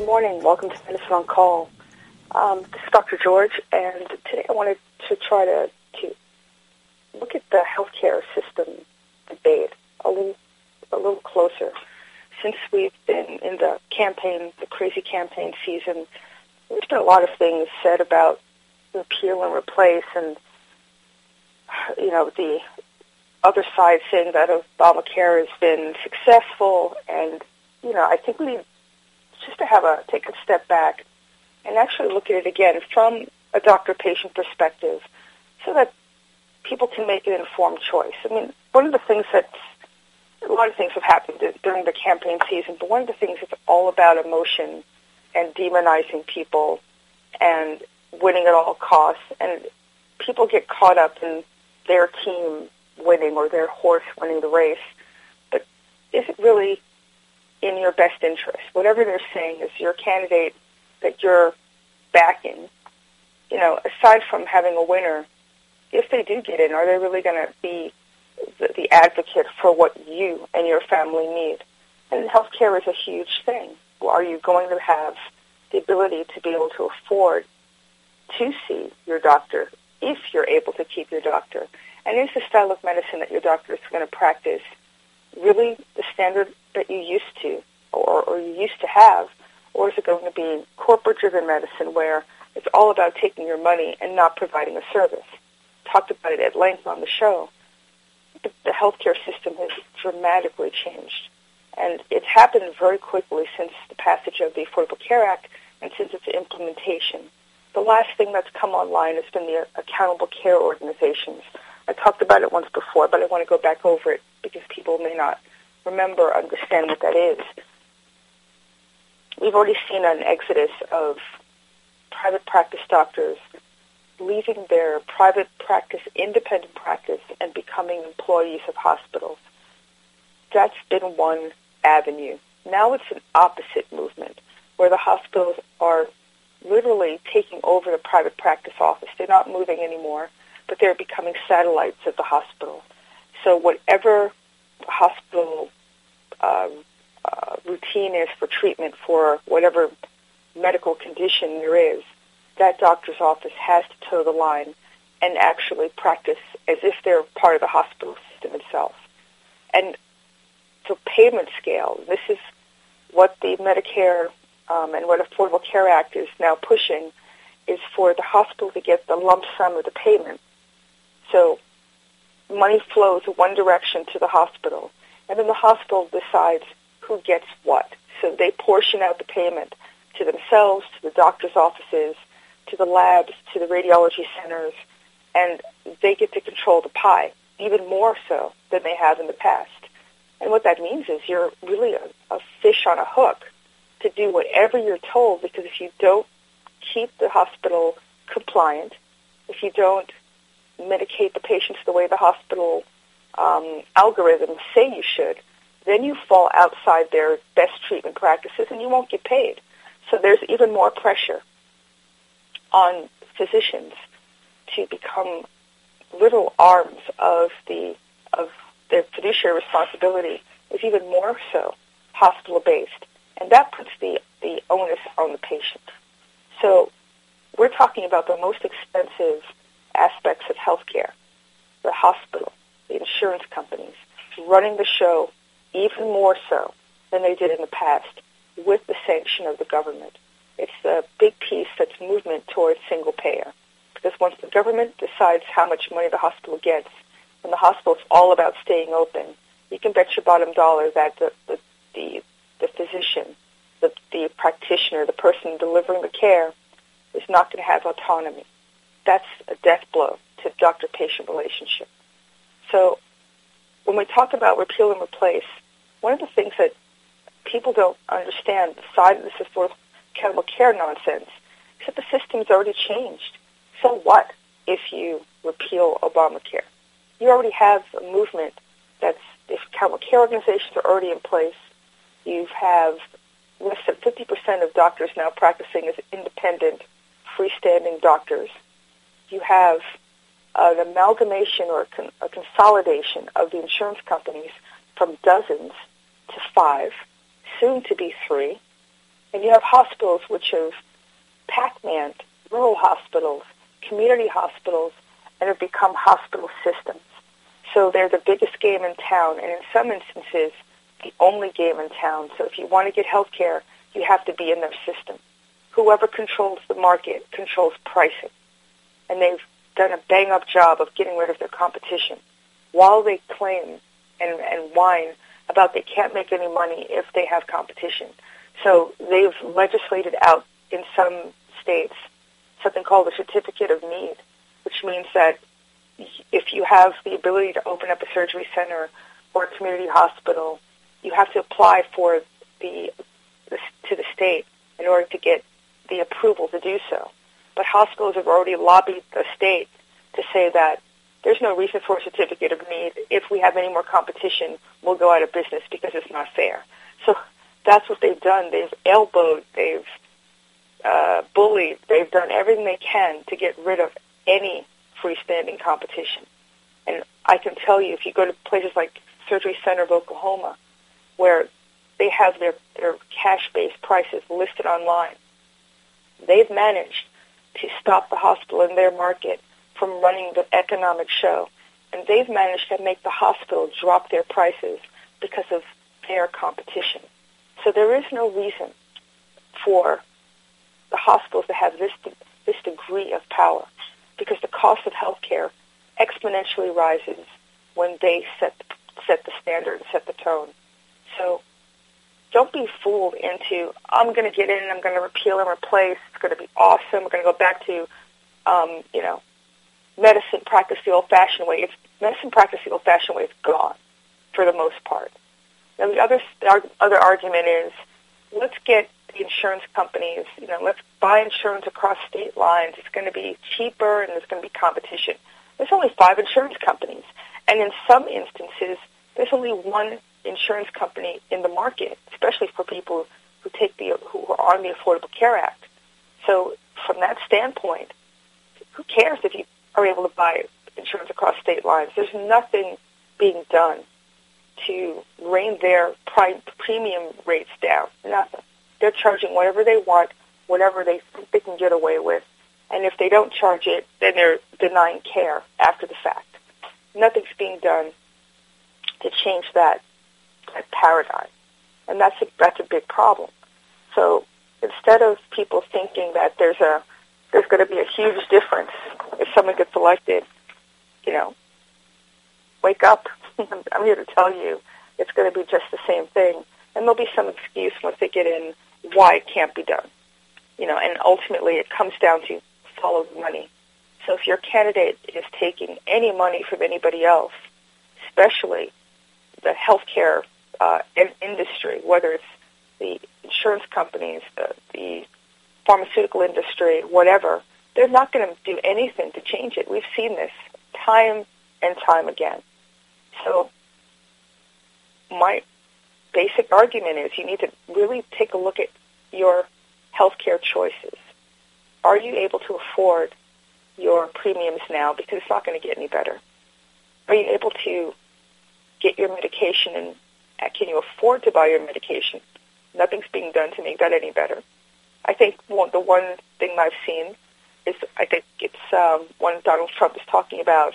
morning. Welcome to Medicine on Call. This is Dr. George, and today I wanted to try to look at the healthcare system debate a little closer. Since we've been in the crazy campaign season, there's been a lot of things said about repeal and replace, and the other side saying that Obamacare has been successful, and I think we need just to take a step back and actually look at it again from a doctor-patient perspective so that people can make an informed choice. I mean, a lot of things have happened during the campaign season, but one of the things is all about emotion and demonizing people and winning at all costs, and people get caught up in their team winning or their horse winning the race. But is it really in your best interest? Whatever they're saying is your candidate that you're backing, aside from having a winner, if they do get in, are they really going to be the advocate for what you and your family need? And healthcare is a huge thing. Are you going to have the ability to be able to afford to see your doctor if you're able to keep your doctor? And is the style of medicine that your doctor is going to practice really the standard that you used to or you used to have? Or is it going to be corporate-driven medicine where it's all about taking your money and not providing a service? Talked about it at length on the show. The healthcare system has dramatically changed. And it's happened very quickly since the passage of the Affordable Care Act and since its implementation. The last thing that's come online has been the accountable care organizations. I talked about it once before, but I want to go back over it because people may not remember or understand what that is. We've already seen an exodus of private practice doctors leaving their private practice, independent practice, and becoming employees of hospitals. That's been one avenue. Now it's an opposite movement where the hospitals are literally taking over the private practice office. They're not moving anymore, but they're becoming satellites of the hospital. So whatever the hospital routine is for treatment for whatever medical condition there is, that doctor's office has to toe the line and actually practice as if they're part of the hospital system itself. And so payment scale, this is what the Medicare and what Affordable Care Act is now pushing, is for the hospital to get the lump sum of the payment. So money flows one direction to the hospital, and then the hospital decides who gets what. So they portion out the payment to themselves, to the doctor's offices, to the labs, to the radiology centers, and they get to control the pie, even more so than they have in the past. And what that means is you're really a fish on a hook to do whatever you're told, because if you don't keep the hospital compliant, if you don't medicate the patients the way the hospital algorithms say you should, then you fall outside their best treatment practices and you won't get paid. So there's even more pressure on physicians to become little arms of their fiduciary responsibility, is even more so hospital-based. And that puts the onus on the patient. So we're talking about the most expensive aspects of healthcare, the hospital, the insurance companies, running the show even more so than they did in the past with the sanction of the government. It's the big piece that's movement towards single payer. Because once the government decides how much money the hospital gets, and the hospital's all about staying open, you can bet your bottom dollar that the physician, the practitioner, the person delivering the care is not going to have autonomy. That's a death blow to doctor-patient relationship. So when we talk about repeal and replace, one of the things that people don't understand, beside this affordable care nonsense, is that the system's already changed. So what if you repeal Obamacare? You already have a movement if accountable care organizations are already in place. You have less than 50% of doctors now practicing as independent, freestanding doctors. You have an amalgamation or a consolidation of the insurance companies from dozens to 5, soon to be 3. And you have hospitals which have Pac-Man, rural hospitals, community hospitals, and have become hospital systems. So they're the biggest game in town, and in some instances, the only game in town. So if you want to get health care, you have to be in their system. Whoever controls the market controls pricing. And they've done a bang-up job of getting rid of their competition while they claim and whine about they can't make any money if they have competition. So they've legislated out in some states something called a certificate of need, which means that if you have the ability to open up a surgery center or a community hospital, you have to apply to the state in order to get the approval to do so. But hospitals have already lobbied the state to say that there's no reason for a certificate of need. If we have any more competition, we'll go out of business because it's not fair. So that's what they've done. They've elbowed, they've bullied, they've done everything they can to get rid of any freestanding competition. And I can tell you, if you go to places like Surgery Center of Oklahoma, where they have their cash-based prices listed online, they've managed to stop the hospital in their market from running the economic show. And they've managed to make the hospital drop their prices because of their competition. So there is no reason for the hospitals to have this degree of power, because the cost of healthcare exponentially rises when they set the standard and set the tone. So don't be fooled into, I'm going to get in and I'm going to repeal and replace. It's going to be awesome. We're going to go back to, medicine practiced the old-fashioned way. If medicine practiced the old-fashioned way, it's gone for the most part. Now, the other argument is, let's get the insurance companies, let's buy insurance across state lines. It's going to be cheaper and there's going to be competition. There's only 5 insurance companies. And in some instances, there's only one insurance company in the market, especially for people who are on the Affordable Care Act. So from that standpoint, who cares if you are able to buy insurance across state lines? There's nothing being done to rein their premium rates down. Nothing. They're charging whatever they want, whatever they think they can get away with. And if they don't charge it, then they're denying care after the fact. Nothing's being done to change that paradigm. And that's a big problem. So instead of people thinking that there's going to be a huge difference if someone gets elected, wake up. I'm here to tell you it's going to be just the same thing. And there'll be some excuse once they get in why it can't be done. And ultimately it comes down to follow the money. So if your candidate is taking any money from anybody else, especially the healthcare industry, whether it's the insurance companies, the pharmaceutical industry, whatever, they're not going to do anything to change it. We've seen this time and time again. So my basic argument is you need to really take a look at your healthcare choices. Are you able to afford your premiums now? Because it's not going to get any better. Are you able to get your medication, and can you afford to buy your medication? Nothing's being done to make that any better. I think the one thing I've seen is, I think it's when Donald Trump is talking about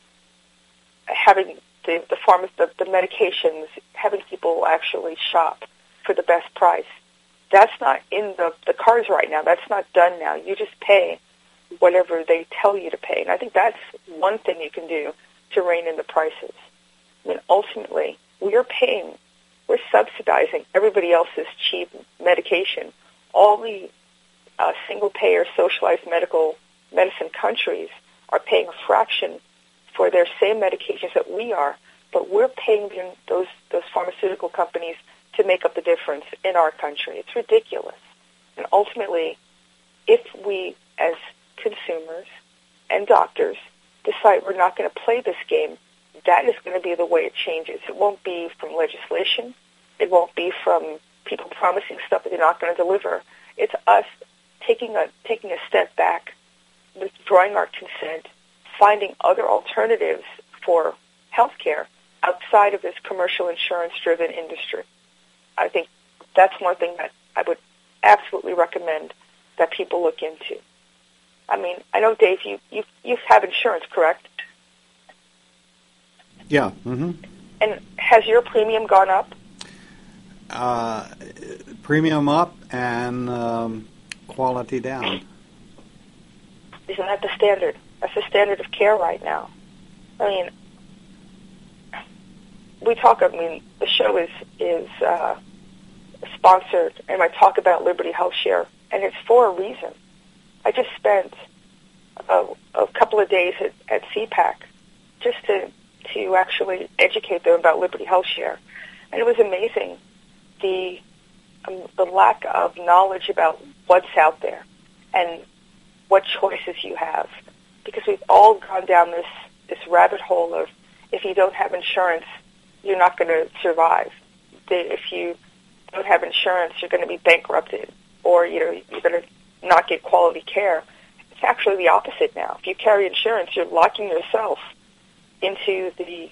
having the medications, having people actually shop for the best price. That's not in the cards right now. That's not done now. You just pay whatever they tell you to pay. And I think that's one thing you can do to rein in the prices. I mean, ultimately, we're subsidizing everybody else's cheap medication. All the single-payer socialized medicine countries are paying a fraction for their same medications that we are, but we're paying those pharmaceutical companies to make up the difference in our country. It's ridiculous. And ultimately, if we as consumers and doctors decide we're not going to play this game, that is going to be the way it changes. It won't be from legislation. It won't be from people promising stuff that they're not going to deliver. It's us taking a step back, withdrawing our consent, finding other alternatives for healthcare outside of this commercial insurance-driven industry. I think that's one thing that I would absolutely recommend that people look into. I mean, I know, Dave, you have insurance, correct? Yeah. Mm-hmm. And has your premium gone up? Premium up and quality down. Isn't that the standard? That's the standard of care right now. I mean, the show is sponsored, and I talk about Liberty Health Share, and it's for a reason. I just spent a couple of days at CPAC just to actually educate them about Liberty Health Share, and it was amazing the lack of knowledge about what's out there and what choices you have, because we've all gone down this rabbit hole of if you don't have insurance, you're not going to survive. If you don't have insurance, you're going to be bankrupted, or you're going to not get quality care. It's actually the opposite now. If you carry insurance, you're locking yourself into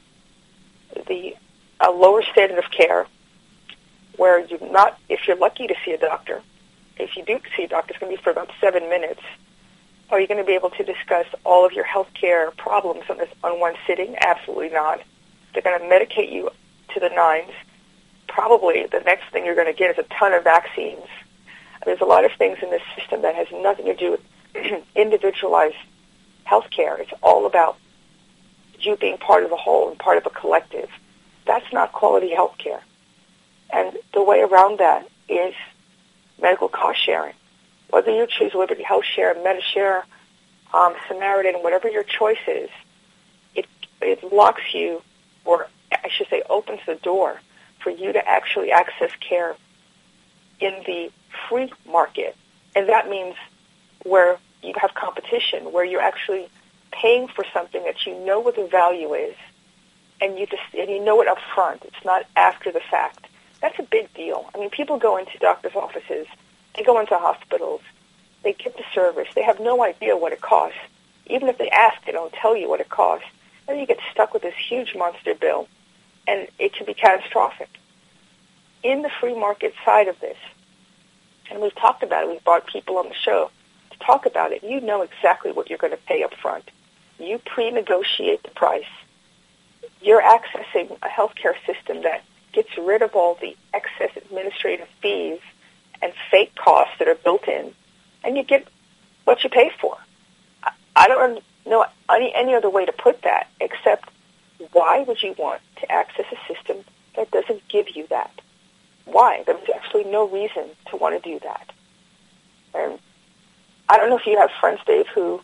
a lower standard of care, where if you're lucky to see a doctor, if you do see a doctor, it's going to be for about 7 minutes. Are you going to be able to discuss all of your health care problems on one sitting? Absolutely not. They're going to medicate you to the nines. Probably the next thing you're going to get is a ton of vaccines. There's a lot of things in this system that has nothing to do with individualized health care. It's all about you being part of the whole and part of a collective. That's not quality health care. And the way around that is medical cost sharing. Whether you choose Liberty Health Share, MediShare, Samaritan, whatever your choice is, it locks you, or I should say opens the door for you to actually access care in the free market. And that means where you have competition, where you're actually paying for something that you know what the value is, and you know it up front. It's not after the fact. That's a big deal. I mean, people go into doctors' offices, they go into hospitals, they get the service, they have no idea what it costs. Even if they ask, they don't tell you what it costs. Then you get stuck with this huge monster bill, and it can be catastrophic. In the free market side of this, and we've talked about it, we've brought people on the show to talk about it, you know exactly what you're going to pay up front. You pre-negotiate the price. You're accessing a healthcare system that gets rid of all the excess administrative fees and fake costs that are built in, and you get what you pay for. I don't know any other way to put that, except why would you want to access a system that doesn't give you that? Why? There's actually no reason to want to do that. And I don't know if you have friends, Dave, who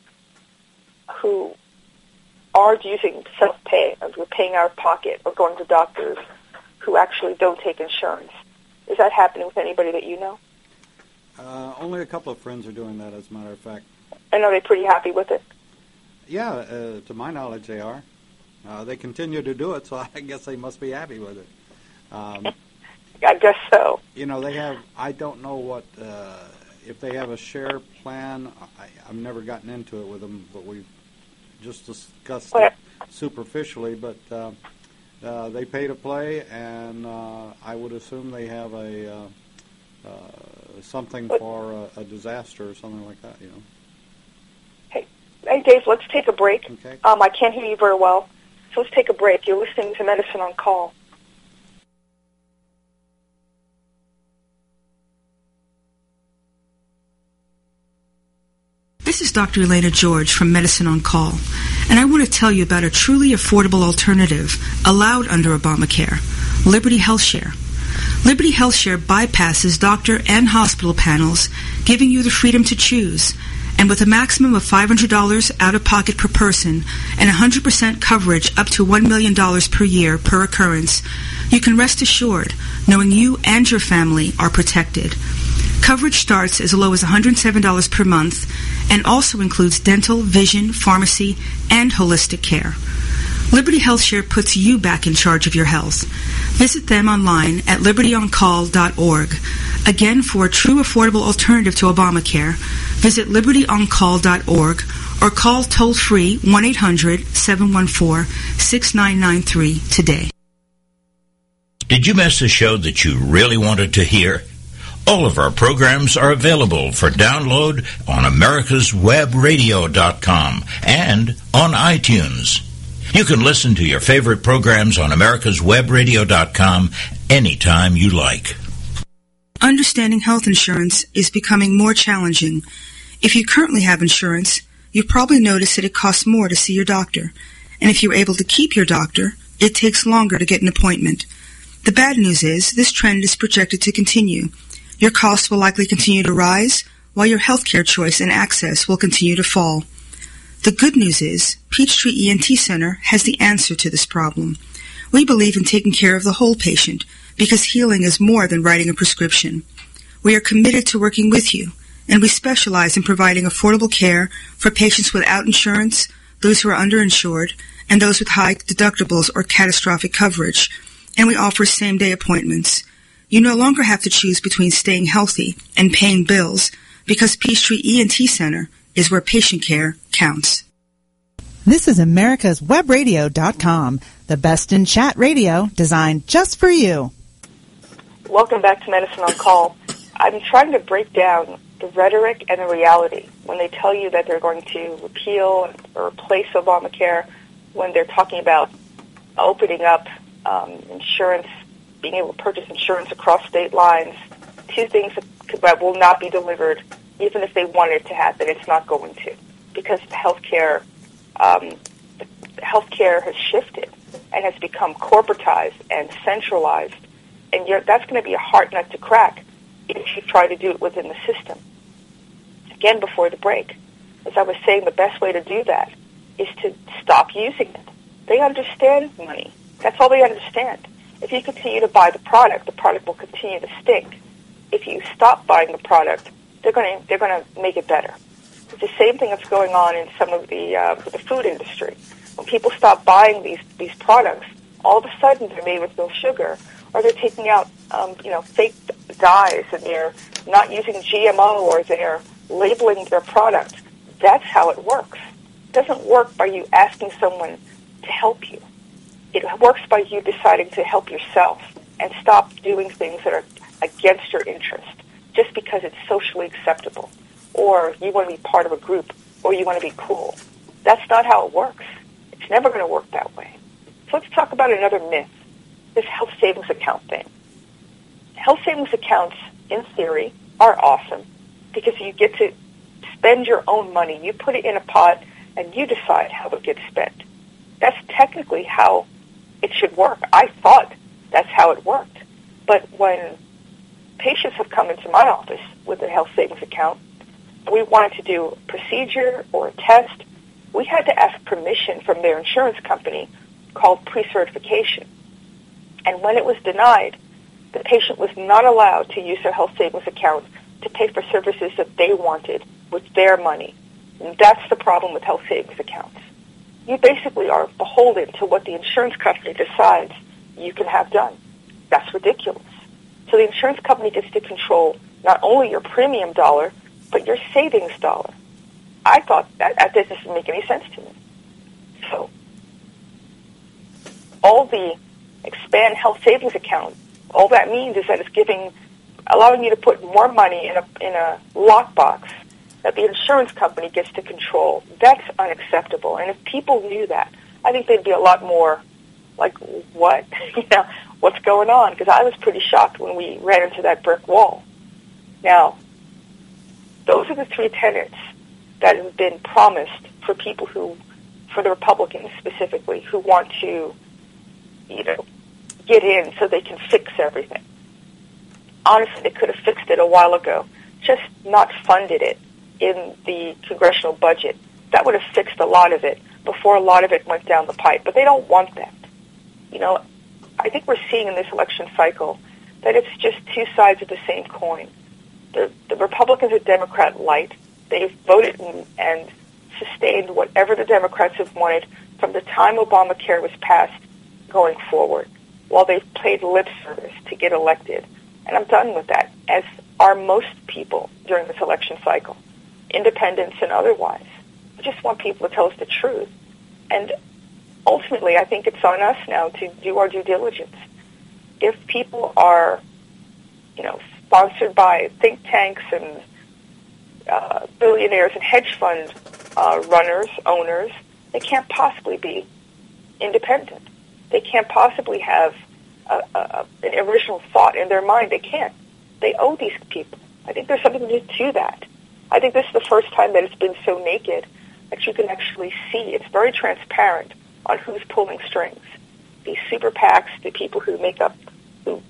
are using self-pay, or we're paying out of pocket, or going to doctors who actually don't take insurance. Is that happening with anybody that you know? Only a couple of friends are doing that, as a matter of fact. And are they pretty happy with it? Yeah, to my knowledge, they are. They continue to do it, so I guess they must be happy with it. I guess so. You know, they have, I don't know what, if they have a share plan. I've never gotten into it with them, but we've just discussed it superficially. But they pay to play, and I would assume they have a something for a disaster or something like that, you know. Hey, Dave, let's take a break. Okay. I can't hear you very well, so let's take a break. You're listening to Medicine on Call. This is Dr. Elena George from Medicine on Call, and I want to tell you about a truly affordable alternative allowed under Obamacare, Liberty Health Share. Liberty Health Share bypasses doctor and hospital panels, giving you the freedom to choose. And with a maximum of $500 out-of-pocket per person and 100% coverage up to $1 million per year per occurrence, you can rest assured knowing you and your family are protected. Coverage starts as low as $107 per month and also includes dental, vision, pharmacy, and holistic care. Liberty Health Share puts you back in charge of your health. Visit them online at libertyoncall.org. Again, for a true affordable alternative to Obamacare, visit libertyoncall.org or call toll-free 1-800-714-6993 today. Did you miss a show that you really wanted to hear? All of our programs are available for download on americaswebradio.com and on iTunes. You can listen to your favorite programs on americaswebradio.com anytime you like. Understanding health insurance is becoming more challenging. If you currently have insurance, you've probably noticed that it costs more to see your doctor. And if you're able to keep your doctor, it takes longer to get an appointment. The bad news is this trend is projected to continue. Your costs will likely continue to rise, while your healthcare choice and access will continue to fall. The good news is Peachtree ENT Center has the answer to this problem. We believe in taking care of the whole patient because healing is more than writing a prescription. We are committed to working with you, and we specialize in providing affordable care for patients without insurance, those who are underinsured, and those with high deductibles or catastrophic coverage. And we offer same-day appointments. You no longer have to choose between staying healthy and paying bills because Peachtree ENT Center is where patient care counts. This is americaswebradio.com, the best in chat radio designed just for you. Welcome back to Medicine on Call. I'm trying to break down the rhetoric and the reality when they tell you that they're going to repeal or replace Obamacare, when they're talking about opening up insurance, being able to purchase insurance across state lines. Two things that will not be delivered, even if they wanted it to happen. It's not going to, because the healthcare has shifted and has become corporatized and centralized, and that's going to be a hard nut to crack if you try to do it within the system. Again, before the break, as I was saying, the best way to do that is to stop using it. They understand money. That's all they understand. If you continue to buy the product will continue to stink. If you stop buying the product, they're going to make it better. It's the same thing that's going on in some of the food industry. When people stop buying these products, all of a sudden they're made with no sugar, or they're taking out fake dyes, and they're not using GMO, or they're labeling their product. That's how it works. It doesn't work by you asking someone to help you. It works by you deciding to help yourself and stop doing things that are against your interest just because it's socially acceptable, or you want to be part of a group, or you want to be cool. That's not how it works. It's never going to work that way. So let's talk about another myth, this health savings account thing. Health savings accounts, in theory, are awesome because you get to spend your own money. You put it in a pot, and you decide how it gets spent. That's technically how it should work. I thought that's how it worked. But when patients have come into my office with a health savings account, we wanted to do a procedure or a test, we had to ask permission from their insurance company called pre-certification. And when it was denied, the patient was not allowed to use their health savings account to pay for services that they wanted with their money. And that's the problem with health savings accounts. You basically are beholden to what the insurance company decides you can have done. That's ridiculous. So the insurance company gets to control not only your premium dollar, but your savings dollar. I thought that doesn't make any sense to me. So all the expand health savings account, all that means is that it's allowing you to put more money in a lockbox that the insurance company gets to control. That's unacceptable. And if people knew that, I think they'd be a lot more like, what? What's going on? Because I was pretty shocked when we ran into that brick wall. Now, those are the three tenets that have been promised for people for the Republicans specifically, who want to, get in so they can fix everything. Honestly, they could have fixed it a while ago, just not funded it in the congressional budget. That would have fixed a lot of it before a lot of it went down the pipe. But they don't want that. I think we're seeing in this election cycle that it's just two sides of the same coin. The Republicans are Democrat light. They've voted and sustained whatever the Democrats have wanted from the time Obamacare was passed going forward, while they've paid lip service to get elected. And I'm done with that, as are most people during this election cycle, independents and otherwise. I just want people to tell us the truth. And ultimately, I think it's on us now to do our due diligence. If people are, sponsored by think tanks and billionaires and hedge fund runners, owners. They can't possibly be independent. They can't possibly have an original thought in their mind. They can't. They owe these people. I think there's something to that. I think this is the first time that it's been so naked that you can actually see. It's very transparent on who's pulling strings. These super PACs, the people who make up, who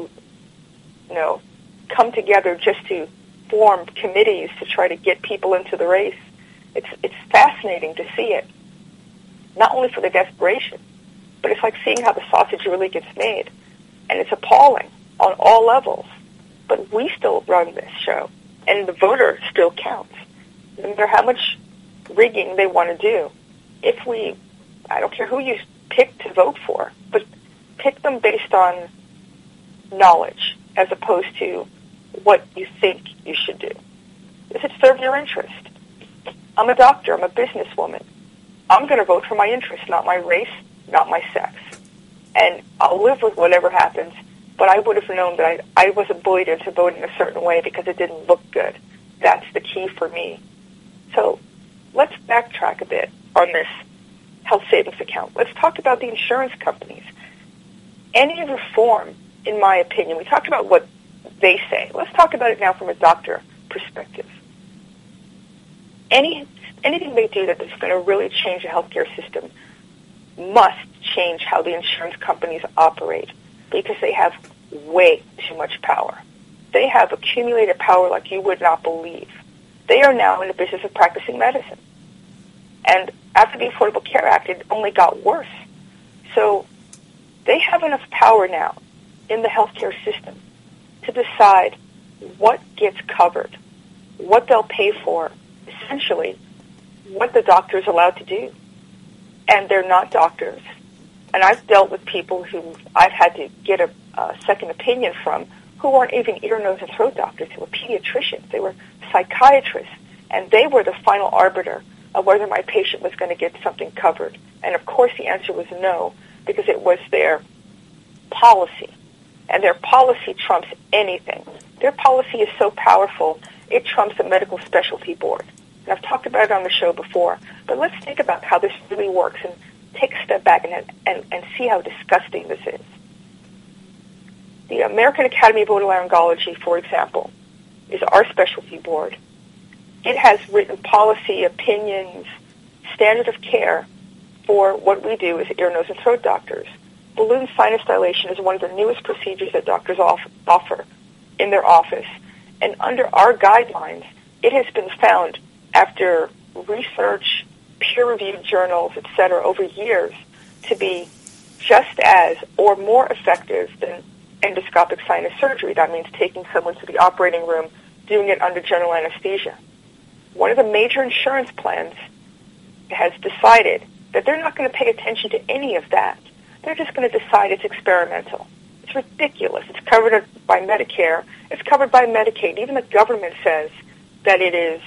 come together just to form committees to try to get people into the race. It's fascinating to see it, not only for the desperation, but it's like seeing how the sausage really gets made, and it's appalling on all levels. But we still run this show, and the voter still counts, no matter how much rigging they want to do. I don't care who you pick to vote for, but pick them based on knowledge as opposed to what you think you should do. Does it serve your interest? I'm a doctor. I'm a businesswoman. I'm going to vote for my interest, not my race, not my sex. And I'll live with whatever happens, but I would have known that I wasn't bullied into voting a certain way because it didn't look good. That's the key for me. So let's backtrack a bit on this health savings account. Let's talk about the insurance companies. Any reform, in my opinion, we talked about what they say. Let's talk about it now from a doctor perspective. Anything they do that's going to really change the healthcare system must change how the insurance companies operate because they have way too much power. They have accumulated power like you would not believe. They are now in the business of practicing medicine. And after the Affordable Care Act, it only got worse. So they have enough power now in the healthcare system to decide what gets covered, what they'll pay for, essentially what the doctor is allowed to do. And they're not doctors. And I've dealt with people who I've had to get a second opinion from who weren't even ear, nose, and throat doctors. They were pediatricians. They were psychiatrists. And they were the final arbiter of whether my patient was going to get something covered. And, of course, the answer was no, because it was their policy. And their policy trumps anything. Their policy is so powerful, it trumps the medical specialty board. And I've talked about it on the show before. But let's think about how this really works and take a step back and see how disgusting this is. The American Academy of Otolaryngology, for example, is our specialty board. It has written policy, opinions, standard of care for what we do as ear, nose, and throat doctors. Balloon sinus dilation is one of the newest procedures that doctors offer in their office. And under our guidelines, it has been found after research, peer-reviewed journals, etc., over years to be just as or more effective than endoscopic sinus surgery. That means taking someone to the operating room, doing it under general anesthesia. One of the major insurance plans has decided that they're not going to pay attention to any of that. They're just going to decide it's experimental. It's ridiculous. It's covered by Medicare. It's covered by Medicaid. Even the government says that it is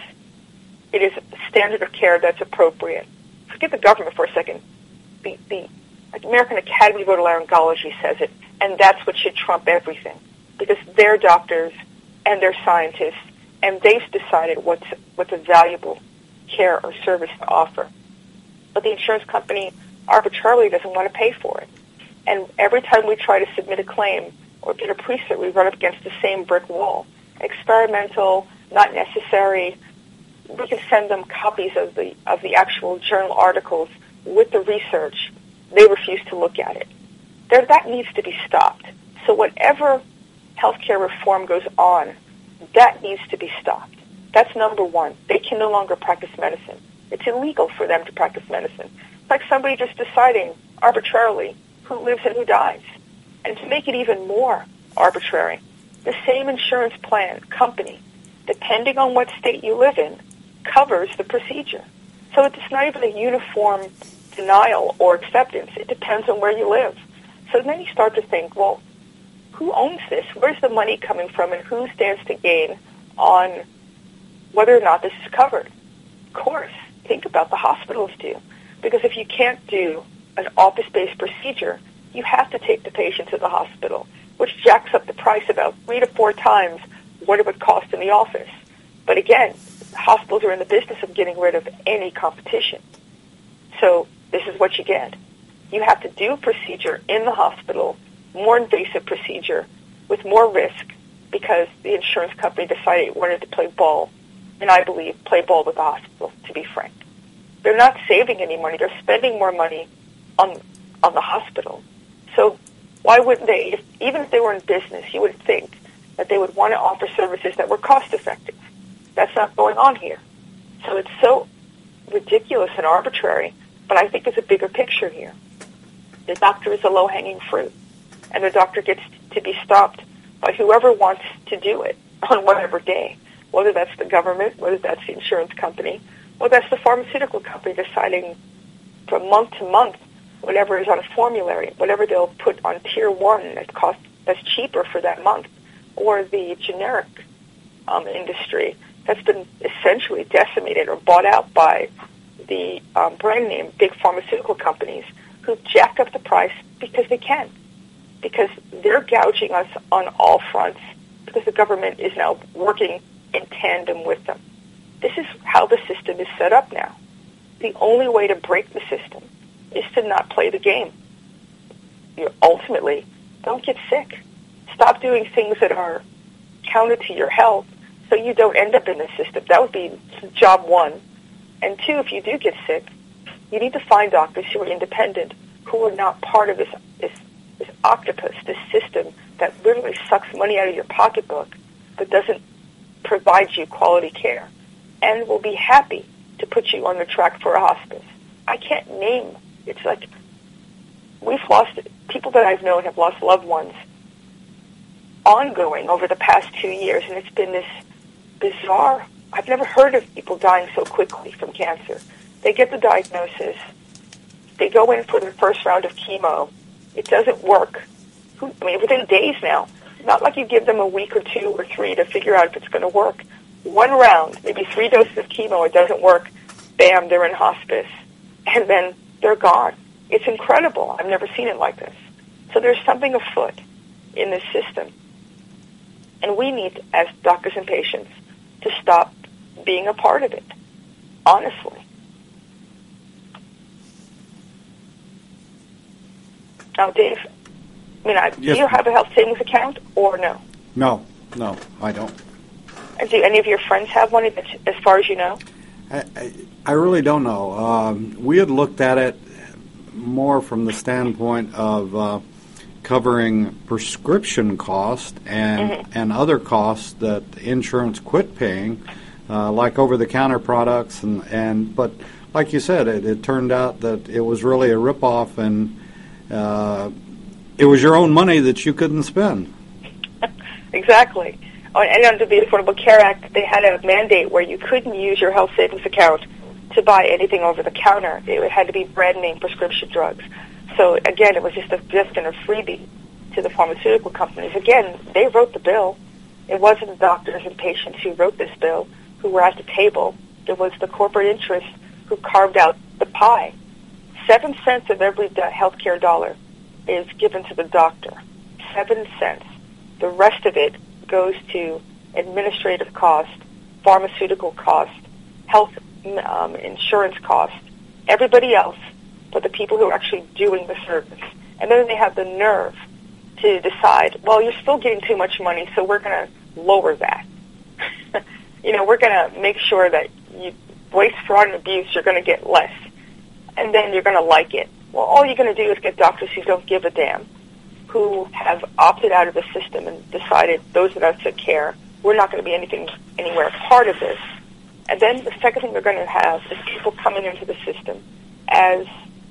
standard of care that's appropriate. Forget the government for a second. The American Academy of Otolaryngology says it, and that's what should trump everything, because they're doctors and they're scientists, and they've decided what's a valuable care or service to offer. But the insurance company arbitrarily doesn't want to pay for it. And every time we try to submit a claim or get a pre-cert, we run up against the same brick wall. Experimental, not necessary. We can send them copies of the actual journal articles with the research. They refuse to look at it. That needs to be stopped. So whatever healthcare reform goes on, that needs to be stopped. That's number one. They can no longer practice medicine. It's illegal for them to practice medicine. It's like somebody just deciding arbitrarily who lives and who dies. And to make it even more arbitrary, the same insurance plan company, depending on what state you live in, covers the procedure. So it's not even a uniform denial or acceptance. It depends on where you live. So then you start to think, well, who owns this? Where's the money coming from, and who stands to gain on whether or not this is covered? Of course, think about the hospitals do. Because if you can't do an office-based procedure, you have to take the patient to the hospital. which jacks up the price about 3 to 4 times what it would cost in the office. But again, hospitals are in the business of getting rid of any competition. So this is what you get. You have to do a procedure in the hospital, more invasive procedure, with more risk, because the insurance company decided it wanted to play ball, and I believe play ball with the hospital, to be frank. They're not saving any money. They're spending more money on the hospital. So why wouldn't they, even if they were in business, you would think that they would want to offer services that were cost-effective. That's not going on here. So it's so ridiculous and arbitrary, but I think there's a bigger picture here. The doctor is a low-hanging fruit, and the doctor gets to be stopped by whoever wants to do it on whatever day, whether that's the government, whether that's the insurance company, or that's the pharmaceutical company deciding from month to month whatever is on a formulary, whatever they'll put on tier 1 that's cheaper for that month, or the generic industry that's been essentially decimated or bought out by the brand name big pharmaceutical companies who jack up the price because they can, because they're gouging us on all fronts, because the government is now working in tandem with them. This is how the system is set up now. The only way to break the system is to not play the game. You ultimately don't get sick. Stop doing things that are counter to your health so you don't end up in the system. That would be job 1. And 2, if you do get sick, you need to find doctors who are independent, who are not part of this octopus, this system that literally sucks money out of your pocketbook but doesn't provide you quality care, and will be happy to put you on the track for a hospice. I can't name. It's like we've lost, people that I've known have lost loved ones ongoing over the past 2 years, and it's been this bizarre. I've never heard of people dying so quickly from cancer. They get the diagnosis. They go in for their first round of chemo. It doesn't work. Within days now. Not like you give them a week or 2 or 3 to figure out if it's going to work. 1 round, maybe 3 doses of chemo, it doesn't work. Bam, they're in hospice. And then they're gone. It's incredible. I've never seen it like this. So there's something afoot in this system. And we need, as doctors and patients, to stop being a part of it, honestly. Now, Dave, Yes. Do you have a health savings account or no? No, I don't. And do any of your friends have one, as far as you know? I really don't know. We had looked at it more from the standpoint of covering prescription costs and other costs that insurance quit paying, like over-the-counter products. But like you said, it turned out that it was really a ripoff, and it was your own money that you couldn't spend. Exactly. And under the Affordable Care Act, they had a mandate where you couldn't use your health savings account to buy anything over the counter. It had to be brand name prescription drugs. So again, it was just a freebie to the pharmaceutical companies. Again, they wrote the bill. It wasn't the doctors and patients who wrote this bill who were at the table. It was the corporate interests who carved out the pie. 7 cents of every healthcare dollar is given to the doctor. 7 cents. The rest of it goes to administrative cost, pharmaceutical cost, health insurance cost, everybody else but the people who are actually doing the service. And then they have the nerve to decide, well, you're still getting too much money, so we're going to lower that. We're going to make sure that you waste, fraud, and abuse, you're going to get less. And then you're going to like it. Well, all you're going to do is get doctors who don't give a damn, who have opted out of the system and decided those of us that care, we're not going to be anywhere part of this. And then the second thing they're going to have is people coming into the system as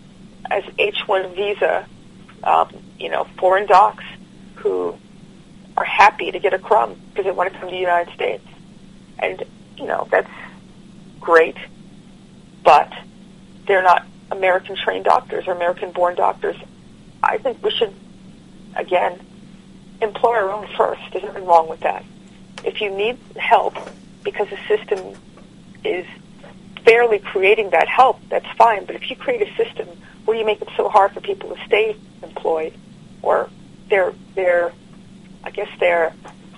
H-1 visa, foreign docs who are happy to get a crumb because they want to come to the United States. And, that's great, but they're not American-trained doctors or American-born doctors. I think we should, again, employ our own first. There's nothing wrong with that. If you need help because the system is fairly creating that help, that's fine. But if you create a system where you make it so hard for people to stay employed, or they're I guess their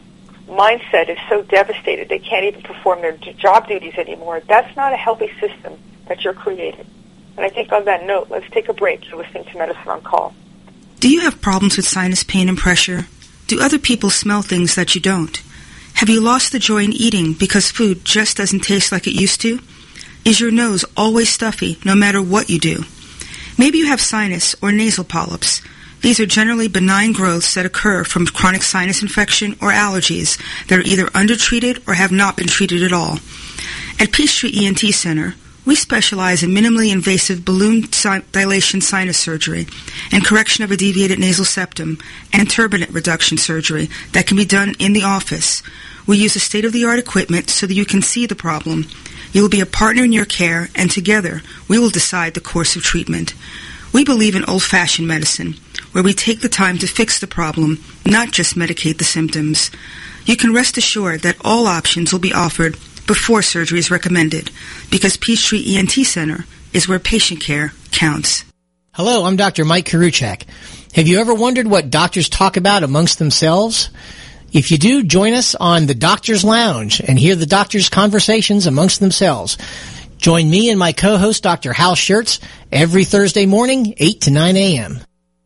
mindset is so devastated they can't even perform their job duties anymore. That's not a healthy system that you're creating. And I think on that note, let's take a break. You're listening to Medicine on Call. Do you have problems with sinus pain and pressure? Do other people smell things that you don't? Have you lost the joy in eating because food just doesn't taste like it used to? Is your nose always stuffy no matter what you do? Maybe you have sinus or nasal polyps. These are generally benign growths that occur from chronic sinus infection or allergies that are either undertreated or have not been treated at all. At Peachtree ENT Center, we specialize in minimally invasive balloon dilation sinus surgery and correction of a deviated nasal septum and turbinate reduction surgery that can be done in the office. We use a state-of-the-art equipment so that you can see the problem. You will be a partner in your care, and together we will decide the course of treatment. We believe in old-fashioned medicine, where we take the time to fix the problem, not just medicate the symptoms. You can rest assured that all options will be offered before surgery is recommended, because Peachtree ENT Center is where patient care counts. Hello, I'm Dr. Mike Karuchak. Have you ever wondered what doctors talk about amongst themselves? If you do, join us on the Doctor's Lounge and hear the doctors' conversations amongst themselves. Join me and my co-host, Dr. Hal Schertz, every Thursday morning, 8 to 9 a.m.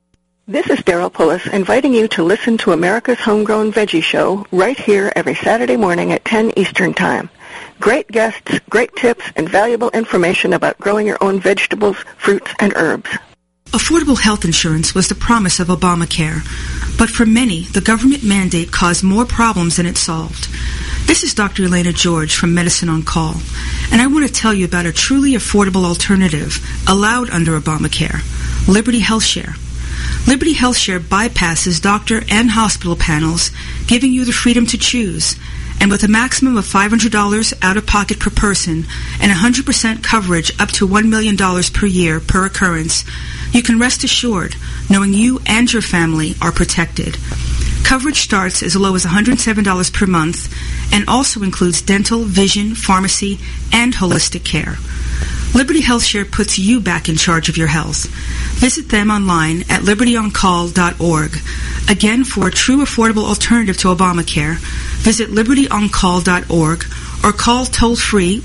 This is Daryl Pullis, inviting you to listen to America's Homegrown Veggie Show right here every Saturday morning at 10 Eastern Time. Great guests, great tips, and valuable information about growing your own vegetables, fruits, and herbs. Affordable health insurance was the promise of Obamacare, but for many, the government mandate caused more problems than it solved. This is Dr. Elena George from Medicine on Call, and I want to tell you about a truly affordable alternative allowed under Obamacare, Liberty HealthShare. Liberty HealthShare bypasses doctor and hospital panels, giving you the freedom to choose. And with a maximum of $500 out-of-pocket per person and 100% coverage up to $1 million per year per occurrence, you can rest assured knowing you and your family are protected. Coverage starts as low as $107 per month and also includes dental, vision, pharmacy, and holistic care. Liberty HealthShare puts you back in charge of your health. Visit them online at libertyoncall.org. Again, for a true affordable alternative to Obamacare, visit libertyoncall.org or call toll-free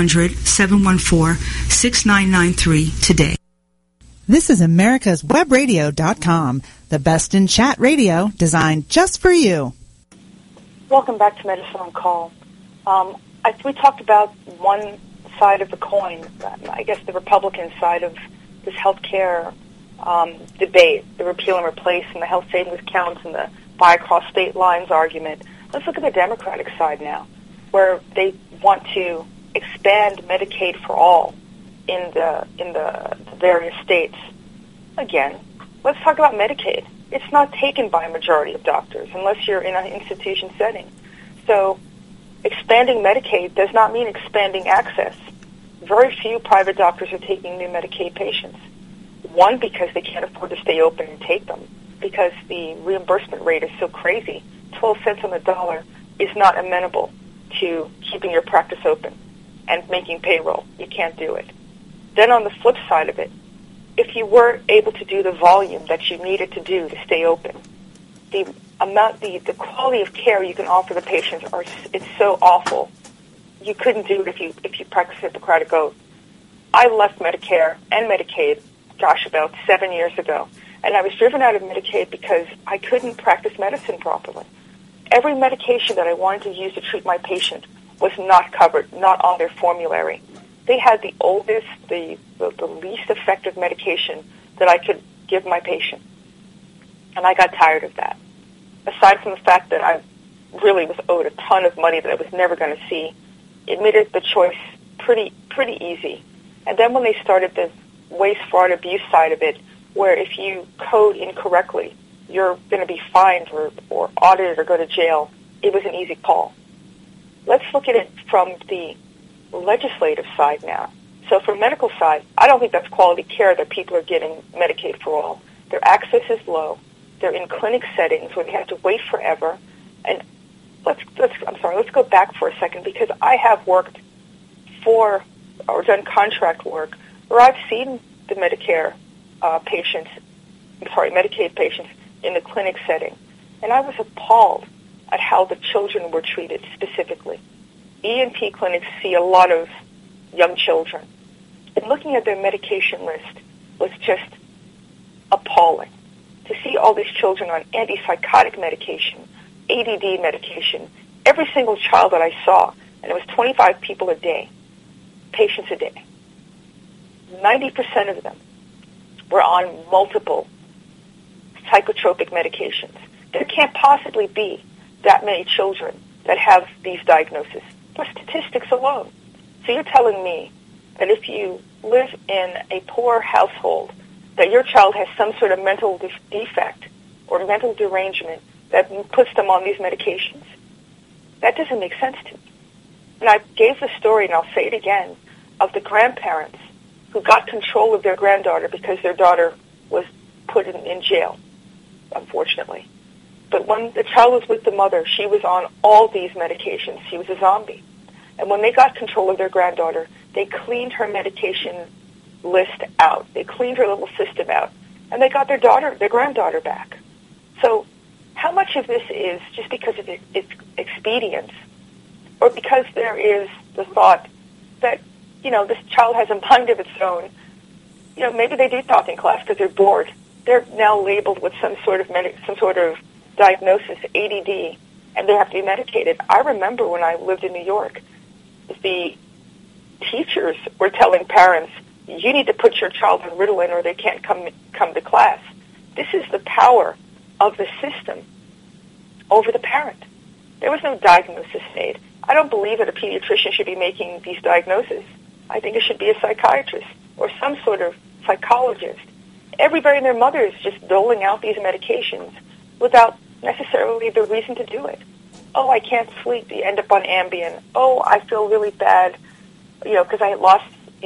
1-800-714-6993 today. This is America's Webradio.com, the best in chat radio designed just for you. Welcome back to Medicine on Call. We talked about one side of the coin, I guess the Republican side of this health care debate, the repeal and replace and the health savings accounts and the buy across state lines argument. Let's look at the Democratic side now, where they want to expand Medicaid for all in the various states. Again, let's talk about Medicaid. It's not taken by a majority of doctors unless you're in an institution setting. So expanding Medicaid does not mean expanding access. Very few private doctors are taking new Medicaid patients. One, because they can't afford to stay open and take them, because the reimbursement rate is so crazy. 12 cents on the dollar is not amenable to keeping your practice open and making payroll. You can't do it. Then on the flip side of it, if you were able to do the volume that you needed to do to stay open, the quality of care you can offer the patients it's so awful. You couldn't do it if you practiced Hippocratic Oath. I left Medicare and Medicaid, about 7 years ago, and I was driven out of Medicaid because I couldn't practice medicine properly. Every medication that I wanted to use to treat my patient was not covered, not on their formulary. They had the oldest, the least effective medication that I could give my patient, and I got tired of that. Aside from the fact that I really was owed a ton of money that I was never going to see, it made the choice pretty easy. And then when they started the waste, fraud, abuse side of it, where if you code incorrectly, you're going to be fined or audited or go to jail, it was an easy call. Let's look at it from the legislative side now. So for medical side, I don't think that's quality care that people are getting Medicaid for all. Their access is low. They're in clinic settings where they have to wait forever. And let's go back for a second, because I have worked for or done contract work where I've seen the Medicaid patients in the clinic setting. And I was appalled at how the children were treated specifically. ENT clinics see a lot of young children. And looking at their medication list was just appalling. To see all these children on antipsychotic medication, ADD medication, every single child that I saw, and it was 25 people a day, patients a day, 90% of them were on multiple psychotropic medications. There can't possibly be that many children that have these diagnoses, for statistics alone. So you're telling me that if you live in a poor household, that your child has some sort of mental defect or mental derangement that puts them on these medications? That doesn't make sense to me. And I gave the story, and I'll say it again, of the grandparents who got control of their granddaughter because their daughter was put in jail, unfortunately. But when the child was with the mother, she was on all these medications. She was a zombie. And when they got control of their granddaughter, they cleaned her medication list out. They cleaned her little system out. And they got their granddaughter back. So how much of this is just because of its expedience, or because there is the thought that, this child has a mind of its own? Maybe they do talk in class because they're bored. They're now labeled with some sort of diagnosis, ADD, and they have to be medicated. I remember when I lived in New York, the teachers were telling parents, you need to put your child on Ritalin or they can't come to class. This is the power of the system over the parent. There was no diagnosis made. I don't believe that a pediatrician should be making these diagnoses. I think it should be a psychiatrist or some sort of psychologist. Everybody and their mother is just doling out these medications without necessarily the reason to do it. Oh, I can't sleep. You end up on Ambien. Oh, I feel really bad, because I lost,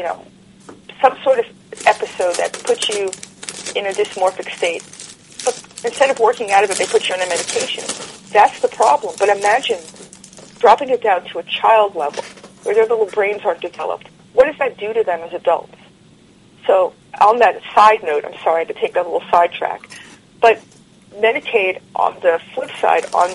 some sort of episode that puts you in a dysmorphic state. But instead of working out of it, they put you on a medication. That's the problem. But imagine dropping it down to a child level where their little brains aren't developed. What does that do to them as adults? So on that side note, I'm sorry to take that little sidetrack, but Medicaid, on the flip side, on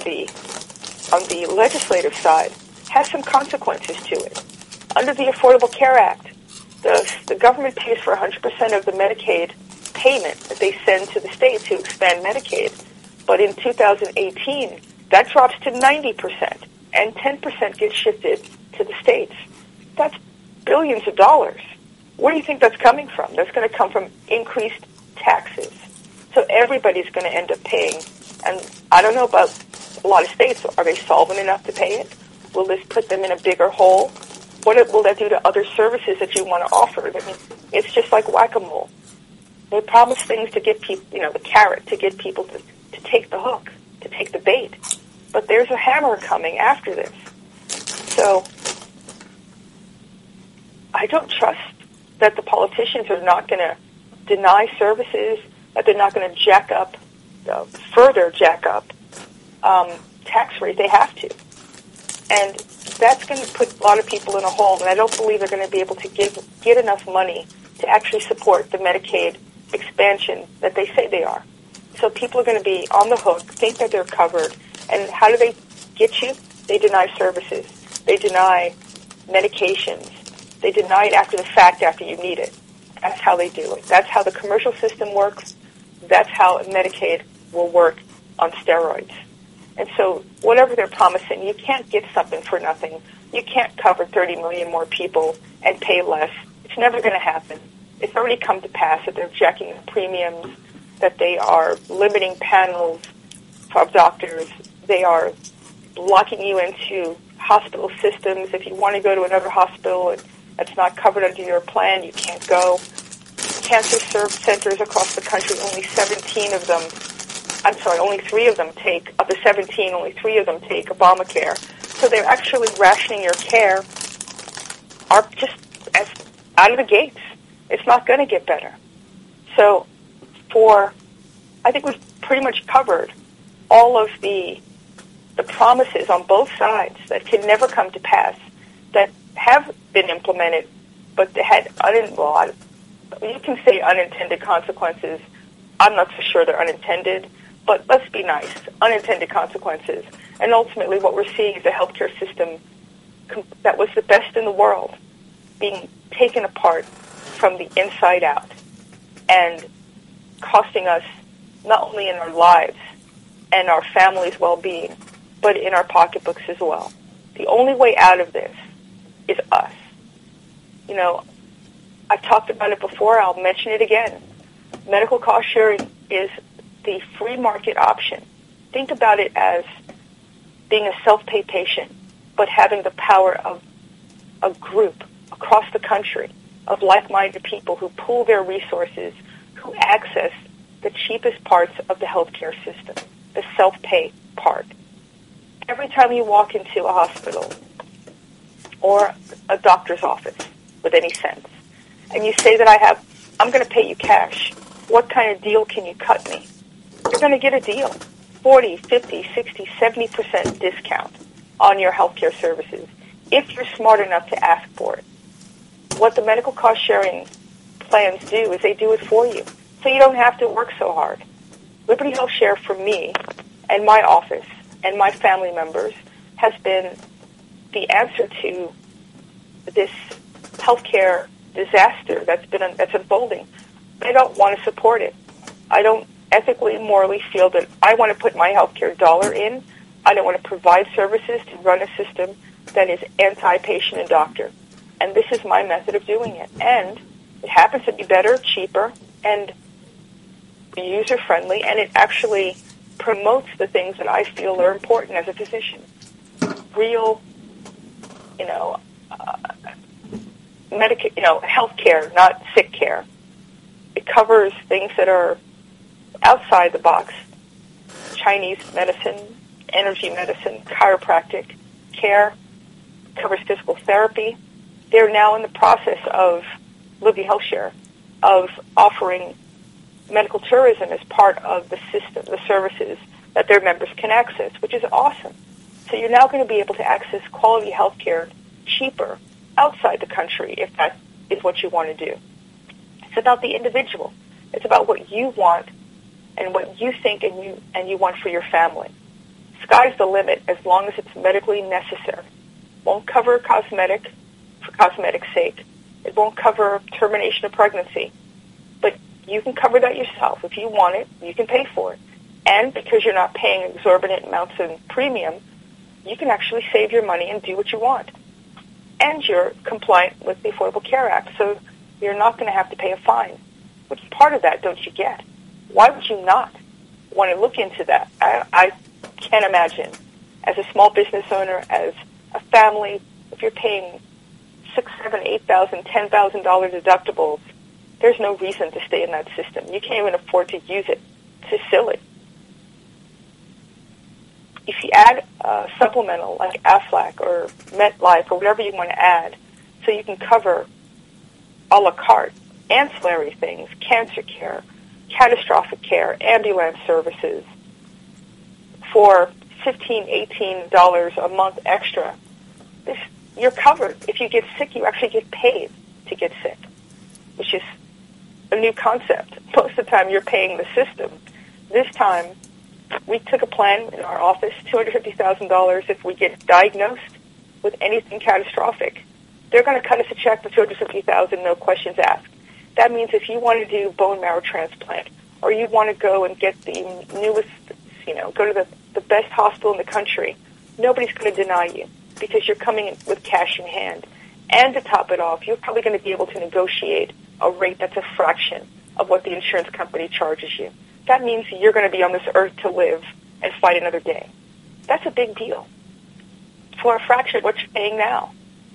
the legislative side, has some consequences to it. Under the Affordable Care Act, the government pays for 100% of the Medicaid payment that they send to the states to expand Medicaid. But in 2018, that drops to 90%, and 10% gets shifted to the states. That's billions of dollars. Where do you think that's coming from? That's going to come from increased taxes. So everybody's going to end up paying. And I don't know about a lot of states. Are they solvent enough to pay it? Will this put them in a bigger hole? What will that do to other services that you want to offer? I mean, it's just like whack-a-mole. They promise things to get people, the carrot, to get people to take the hook, to take the bait. But there's a hammer coming after this. So I don't trust that the politicians are not going to deny services, that they're not going to further jack up tax rate. They have to. And that's going to put a lot of people in a hole, and I don't believe they're going to be able to get enough money to actually support the Medicaid expansion that they say they are. So people are going to be on the hook, think that they're covered, and how do they get you? They deny services. They deny medications. They deny it after the fact, after you need it. That's how they do it. That's how the commercial system works. That's how Medicaid will work on steroids. And so whatever they're promising, you can't get something for nothing. You can't cover 30 million more people and pay less. It's never going to happen. It's already come to pass that they're jacking the premiums, that they are limiting panels of doctors. They are locking you into hospital systems. If you want to go to another hospital that's not covered under your plan, you can't go. Cancer centers across the country, only 3 of them take, of the 17, only 3 of them take Obamacare. So they're actually rationing your care are just as out of the gates. It's not going to get better. So I think we've pretty much covered all of the promises on both sides that can never come to pass, that have been implemented, but they had, you can say unintended consequences. I'm not so sure they're unintended, But let's be nice, unintended consequences. And ultimately what we're seeing is a healthcare system that was the best in the world being taken apart from the inside out and costing us not only in our lives and our families' well-being, but in our pocketbooks as well. The only way out of this is us. You know, I've talked about it before, I'll mention it again. Medical cost sharing is the free market option. Think about it as being a self-pay patient, but having the power of a group across the country of like-minded people who pool their resources, who access the cheapest parts of the healthcare system, the self-pay part. Every time you walk into a hospital or a doctor's office with any sense, and you say that I'm going to pay you cash, what kind of deal can you cut me? You're going to get a deal, 40, 50, 60, 70% discount on your healthcare services if you're smart enough to ask for it. What the medical cost sharing plans do is they do it for you, so you don't have to work so hard. Liberty Health Share for me and my office and my family members has been the answer to this healthcare disaster that's unfolding. I don't want to support it. I don't ethically, morally feel that I want to put my healthcare dollar in. I don't want to provide services to run a system that is anti-patient and doctor. And this is my method of doing it. And it happens to be better, cheaper, and user-friendly, and it actually promotes the things that I feel are important as a physician. Real, health care, not sick care. It covers things that are outside the box. Chinese medicine, energy medicine, chiropractic care, covers physical therapy. They're now in the process of Liberty Health Share, of offering medical tourism as part of the system, the services that their members can access, which is awesome. So you're now going to be able to access quality health care cheaper outside the country if that is what you want to do. It's about the individual. It's about what you want and what you think and you want for your family. Sky's the limit as long as it's medically necessary. Won't cover cosmetic for cosmetic's sake. It won't cover termination of pregnancy. But you can cover that yourself. If you want it, you can pay for it. And because you're not paying exorbitant amounts in premium, you can actually save your money and do what you want. And you're compliant with the Affordable Care Act, so you're not going to have to pay a fine. Which part of that don't you get? Why would you not want to look into that? I can't imagine. As a small business owner, as a family, if you're paying $6,000, $7,000, $8,000, $10,000 deductibles, there's no reason to stay in that system. You can't even afford to use it. It's just silly. If you add a supplemental like Aflac or MetLife or whatever you want to add, so you can cover a la carte, ancillary things, cancer care, catastrophic care, ambulance services for $15, $18 a month extra, you're covered. If you get sick, you actually get paid to get sick, which is a new concept. Most of the time you're paying the system. This time, we took a plan in our office, $250,000 if we get diagnosed with anything catastrophic. They're going to cut us a check for $250,000, no questions asked. That means if you want to do bone marrow transplant or you want to go and get the newest, go to the best hospital in the country, nobody's going to deny you because you're coming in with cash in hand. And to top it off, you're probably going to be able to negotiate a rate that's a fraction of what the insurance company charges you. That means you're going to be on this earth to live and fight another day. That's a big deal. For a fraction of what you're paying now.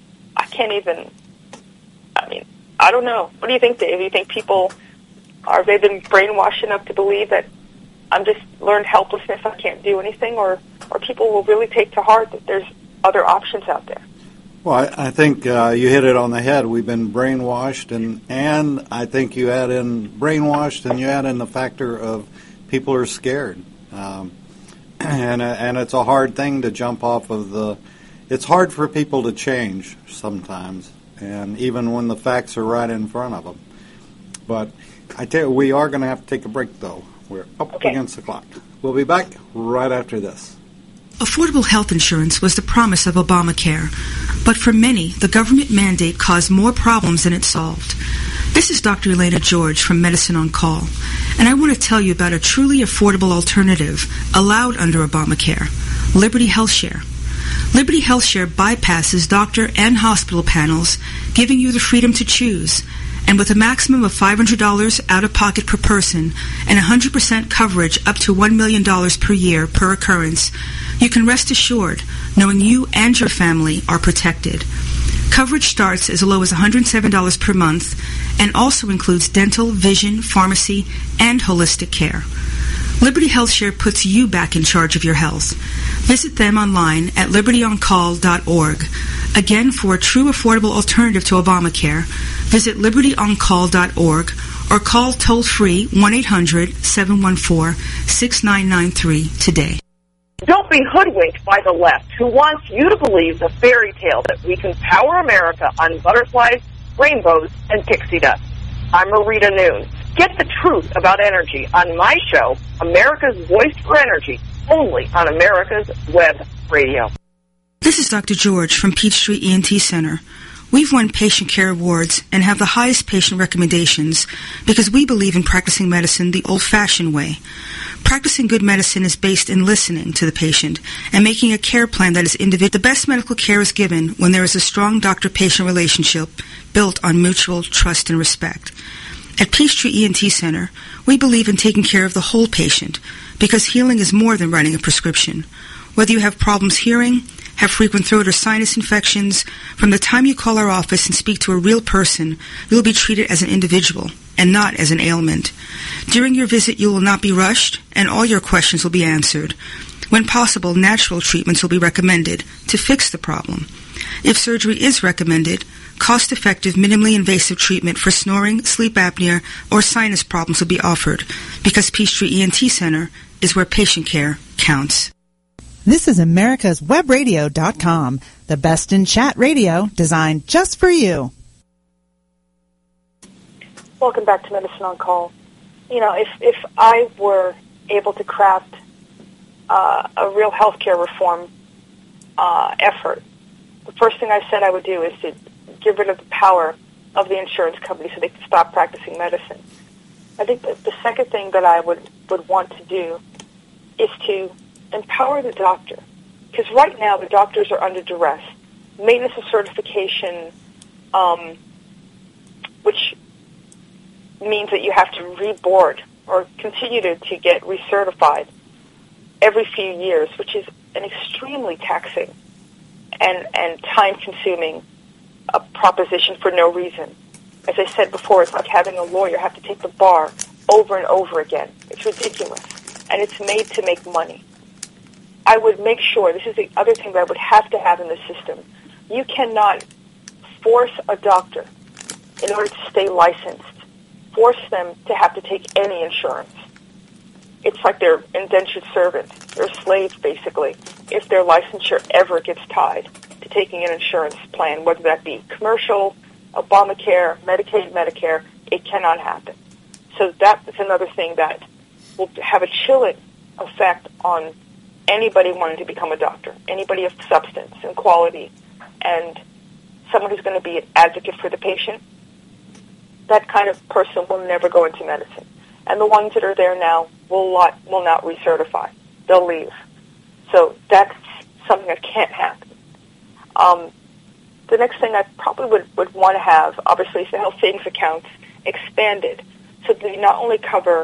I don't know. What do you think, Dave? Do you think people, they've been brainwashed enough to believe that I'm just learned helplessness, I can't do anything, or people will really take to heart that there's other options out there? Well, I think you hit it on the head. We've been brainwashed, and I think you add in brainwashed, and you add in the factor of people are scared, and it's a hard thing to jump off of It's hard for people to change sometimes, and even when the facts are right in front of them. But I tell you, we are going to have to take a break, though. We're up against the clock. We'll be back right after this. Affordable health insurance was the promise of Obamacare, but for many, the government mandate caused more problems than it solved. This is Dr. Elena George from Medicine on Call, and I want to tell you about a truly affordable alternative allowed under Obamacare, Liberty HealthShare. Liberty HealthShare bypasses doctor and hospital panels, giving you the freedom to choose. And with a maximum of $500 out-of-pocket per person and 100% coverage up to $1 million per year per occurrence, you can rest assured knowing you and your family are protected. Coverage starts as low as $107 per month and also includes dental, vision, pharmacy, and holistic care. Liberty HealthShare puts you back in charge of your health. Visit them online at libertyoncall.org. Again, for a true affordable alternative to Obamacare, visit libertyoncall.org or call toll-free 1-800-714-6993 today. Don't be hoodwinked by the left, who wants you to believe the fairy tale that we can power America on butterflies, rainbows, and pixie dust. I'm Marita Noon. Get the truth about energy on my show, America's Voice for Energy, only on America's Web Radio. This is Dr. George from Peachtree ENT Center. We've won patient care awards and have the highest patient recommendations because we believe in practicing medicine the old-fashioned way. Practicing good medicine is based in listening to the patient and making a care plan that is individual. The best medical care is given when there is a strong doctor-patient relationship built on mutual trust and respect. At Peachtree ENT Center, we believe in taking care of the whole patient because healing is more than writing a prescription. Whether you have problems hearing, have frequent throat or sinus infections, from the time you call our office and speak to a real person, you'll be treated as an individual and not as an ailment. During your visit, you will not be rushed, and all your questions will be answered. When possible, natural treatments will be recommended to fix the problem. If surgery is recommended, cost-effective, minimally invasive treatment for snoring, sleep apnea, or sinus problems will be offered because Peachtree ENT Center is where patient care counts. This is America's Webradio.com, the best in chat radio designed just for you. Welcome back to Medicine on Call. You know, if I were able to craft a real healthcare reform effort, the first thing I said I would do is to get rid of the power of the insurance company so they can stop practicing medicine. I think that the second thing that I would want to do is to empower the doctor, because right now the doctors are under duress. Maintenance of certification, which means that you have to reboard or continue to get recertified every few years, which is an extremely taxing and time-consuming proposition for no reason. As I said before, it's like having a lawyer have to take the bar over and over again. It's ridiculous, and it's made to make money. I would make sure, this is the other thing that I would have to have in the system, you cannot force a doctor, in order to stay licensed, force them to have to take any insurance. It's like they're indentured servants. They're slaves, basically, if their licensure ever gets tied to taking an insurance plan, whether that be commercial, Obamacare, Medicaid, Medicare. It cannot happen. So that is another thing that will have a chilling effect on anybody wanting to become a doctor, anybody of substance and quality, and someone who's going to be an advocate for the patient. That kind of person will never go into medicine. And the ones that are there now will not recertify. They'll leave. So that's something that can't happen. The next thing I probably would want to have, obviously, is the health savings accounts expanded so that they not only cover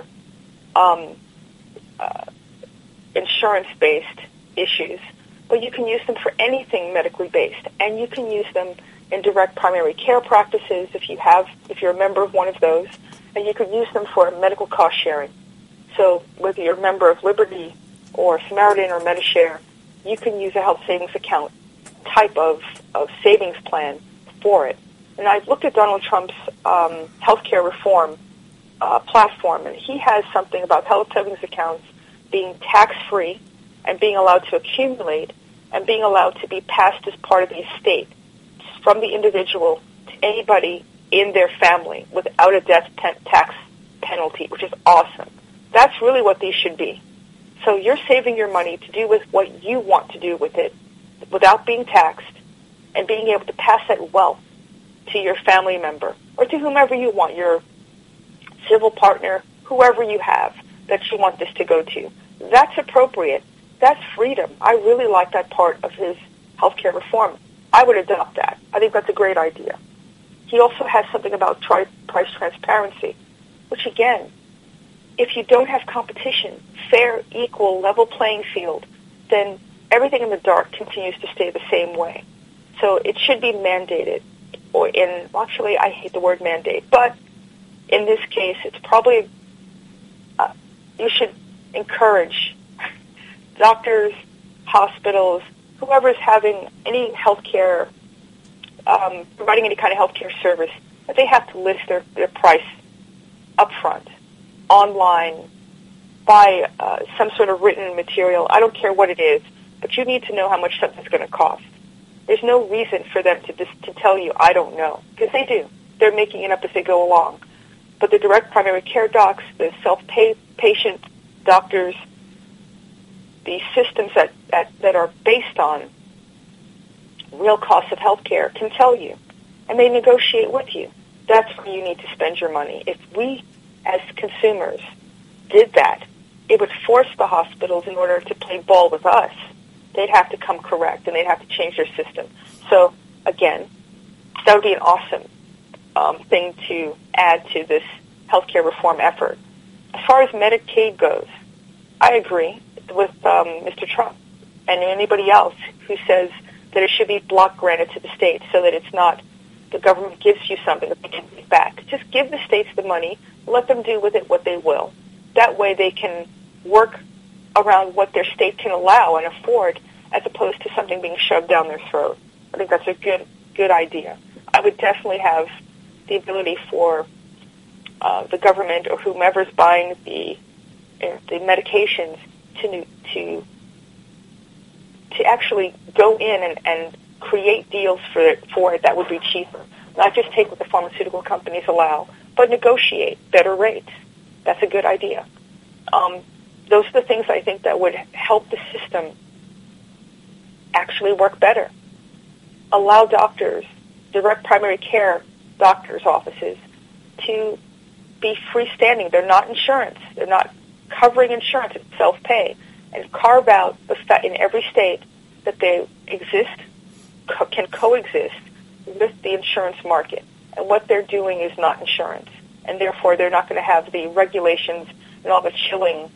insurance-based issues, but you can use them for anything medically based, and you can use them in direct primary care practices if you're a member of one of those, and you could use them for medical cost sharing. So whether you're a member of Liberty or Samaritan or MediShare, you can use a health savings account type of savings plan for it. And I've looked at Donald Trump's healthcare reform platform, and he has something about health savings accounts being tax-free and being allowed to accumulate and being allowed to be passed as part of the estate from the individual to anybody in their family without a death tax penalty, which is awesome. That's really what these should be. So you're saving your money to do with what you want to do with it without being taxed and being able to pass that wealth to your family member or to whomever you want, your civil partner, whoever you have that you want this to go to. That's appropriate. That's freedom. I really like that part of his healthcare reform. I would adopt that. I think that's a great idea. He also has something about price transparency, which again, if you don't have competition, fair, equal, level playing field, then everything in the dark continues to stay the same way. So it should be mandated. Actually, I hate the word mandate, but in this case, it's probably, you should encourage doctors, hospitals, whoever's having any healthcare, providing any kind of healthcare service, that they have to list their price up front, online, by some sort of written material. I don't care what it is, but you need to know how much something's going to cost. There's no reason for them to tell you, I don't know, because they do. They're making it up as they go along. But the direct primary care docs, the self-pay patient doctors, the systems that are based on real costs of healthcare can tell you, and they negotiate with you. That's where you need to spend your money. If we, as consumers, did that, it would force the hospitals in order to play ball with us. They'd have to come correct, and they'd have to change their system. So, again, that would be an awesome thing to add to this healthcare reform effort. As far as Medicaid goes, I agree with Mr. Trump and anybody else who says that it should be block granted to the states so that it's not the government gives you something that they can take back. Just give the states the money, let them do with it what they will. That way they can work around what their state can allow and afford as opposed to something being shoved down their throat. I think that's a good idea. I would definitely have the ability for the government or whomever's buying the medications to actually go in and create deals for it that would be cheaper. Not just take what the pharmaceutical companies allow, but negotiate better rates. That's a good idea. Those are the things I think that would help the system actually work better. Allow doctors, direct primary care doctors' offices, to be freestanding. They're not insurance. They're not covering insurance. It's self-pay. And carve out in every state that they exist, can coexist with the insurance market. And what they're doing is not insurance. And therefore, they're not going to have the regulations and all the chilling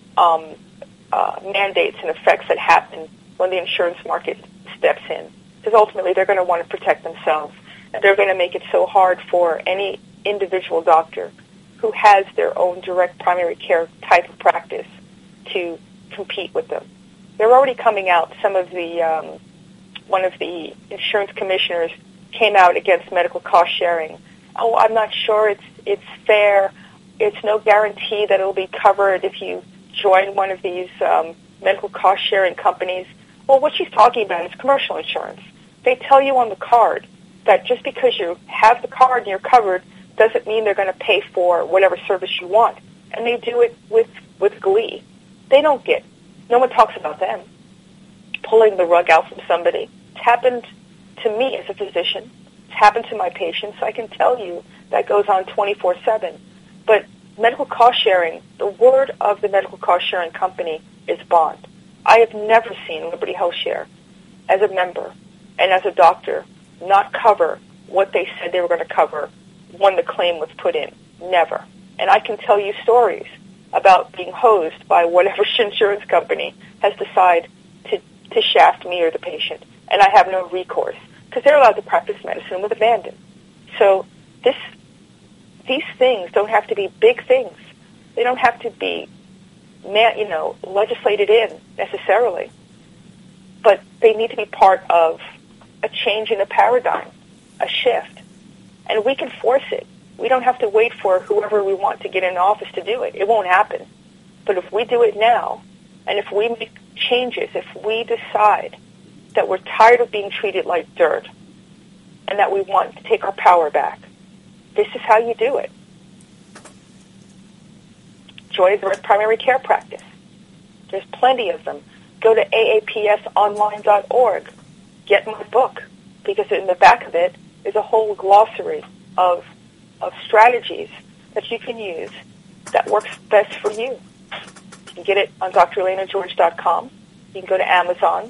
mandates and effects that happen when the insurance market steps in. Because ultimately, they're going to want to protect themselves. And they're going to make it so hard for any individual doctor who has their own direct primary care type of practice to compete with them. They're already coming out. Some of the one of the insurance commissioners came out against medical cost sharing. Oh, I'm not sure it's fair. It's no guarantee that it'll be covered if you join one of these medical cost sharing companies. Well, what she's talking about is commercial insurance. They tell you on the card that just because you have the card and you're covered doesn't mean they're going to pay for whatever service you want. And they do it with glee. They don't get, no one talks about them pulling the rug out from somebody. It's happened to me as a physician. It's happened to my patients. I can tell you that goes on 24/7. But medical cost sharing, the word of the medical cost sharing company is bond. I have never seen Liberty Health Share as a member and as a doctor not cover what they said they were going to cover when the claim was put in. Never. And I can tell you stories about being hosed by whatever insurance company has decided to shaft me or the patient. And I have no recourse because they're allowed to practice medicine with abandon. So these things don't have to be big things. They don't have to be legislated in necessarily. But they need to be part of a change in the paradigm, a shift. And we can force it. We don't have to wait for whoever we want to get in office to do it. It won't happen. But if we do it now, and if we make changes, if we decide that we're tired of being treated like dirt and that we want to take our power back, this is how you do it. enjoy the primary care practice. There's plenty of them. Go to aapsonline.org. Get my book, because in the back of it is a whole glossary of strategies that you can use that works best for you. You can get it on drelenageorge.com. You can go to Amazon.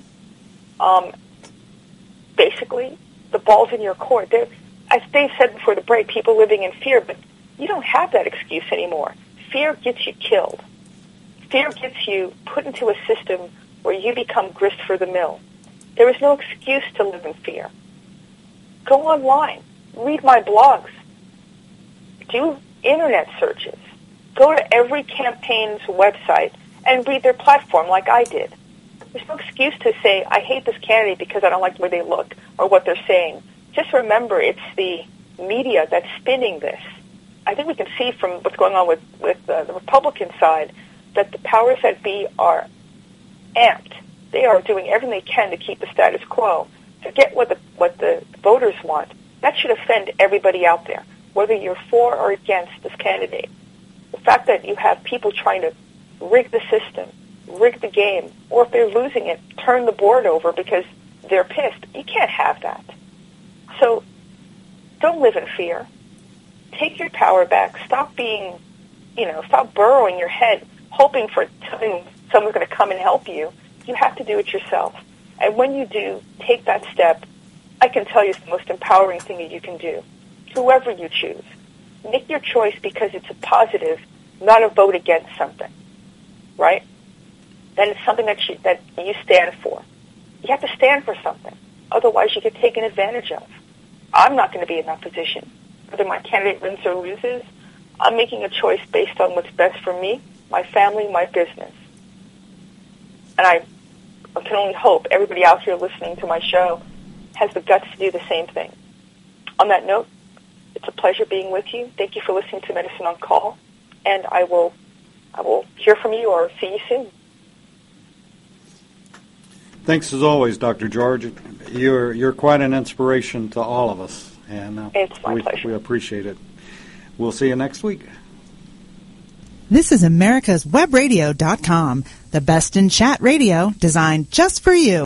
Basically, the ball's in your court. As Dave said before the break, people living in fear, but you don't have that excuse anymore. Fear gets you killed. Fear gets you put into a system where you become grist for the mill. There is no excuse to live in fear. Go online. Read my blogs. Do internet searches. Go to every campaign's website and read their platform like I did. There's no excuse to say, I hate this candidate because I don't like the way they look or what they're saying. Just remember, it's the media that's spinning this. I think we can see from what's going on with the Republican side that the powers that be are amped. They are doing everything they can to keep the status quo, to get what the voters want. That should offend everybody out there, whether you're for or against this candidate. The fact that you have people trying to rig the system, rig the game, or if they're losing it, turn the board over because they're pissed. You can't have that. So don't live in fear. Take your power back. Stop burrowing your head, hoping for someone's going to come and help you. You have to do it yourself. And when you do, take that step. I can tell you it's the most empowering thing that you can do. Whoever you choose, make your choice because it's a positive, not a vote against something, right? Then it's something that you stand for. You have to stand for something. Otherwise, you get taken advantage of. I'm not going to be in that position. Whether my candidate wins or loses, I'm making a choice based on what's best for me, my family, my business. And I can only hope everybody out here listening to my show has the guts to do the same thing. On that note, it's a pleasure being with you. Thank you for listening to Medicine on Call, and I will hear from you or see you soon. Thanks as always, Dr. George. You're quite an inspiration to all of us, and it's my pleasure. We appreciate it. We'll see you next week. This is America'sWebRadio.com, the best in chat radio designed just for you.